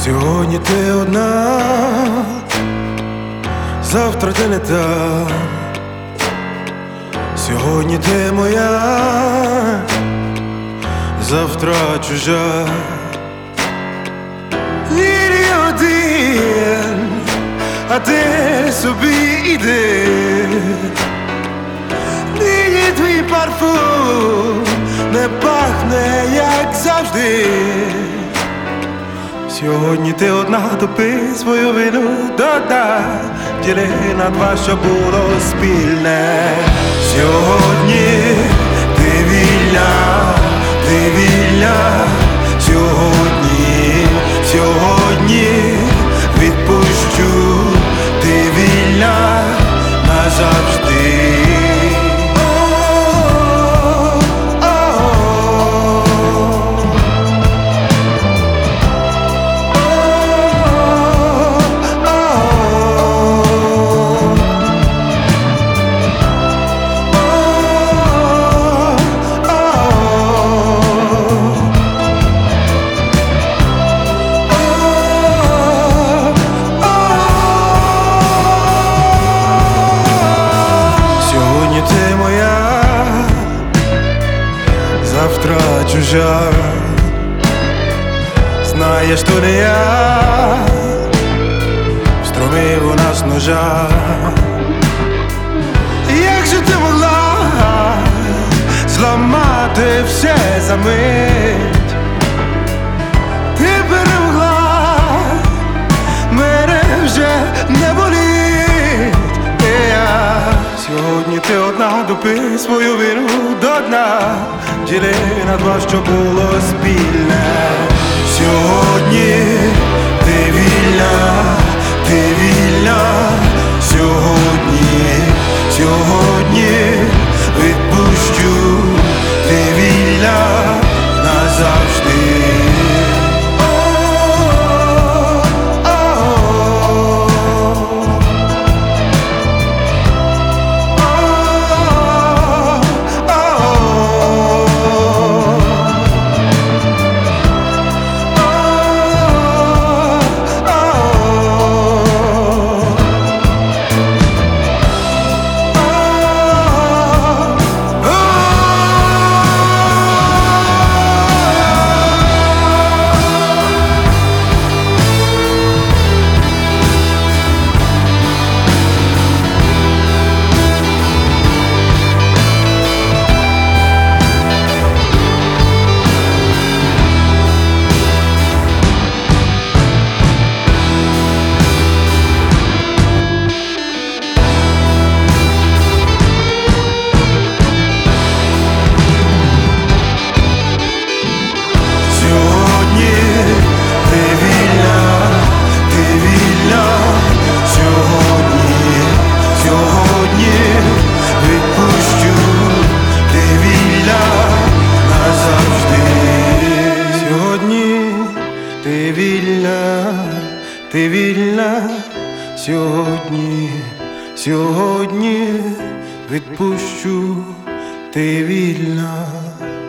Сьогодні ти одна, завтра ти не та. Сьогодні ти моя, завтра чужа. Ніч один, а ти собі іди. Нині твій парфум не пахне, як завжди. Сьогодні ти одна, допий свою вину до дна, діли на два, що було спільне. Сьогодні ти вільна, ти вільна. Сьогодні, сьогодні відпущу, ти вільна назавжди. Завтра чужа, знаєш, то не я встромив у нас ножа. Як же ти могла зламати все за мить? Ти перемогла, мене вже не болить. Сьогодні ти одна, допий свою вину до дна, діли на два, що було спільне. Сьогодні ти вільна, ти вільна. Сьогодні, сьогодні відпущу, ти вільна назавжди. Ти вільна, ти вільна. Сьогодні, сьогодні відпущу, ти вільна.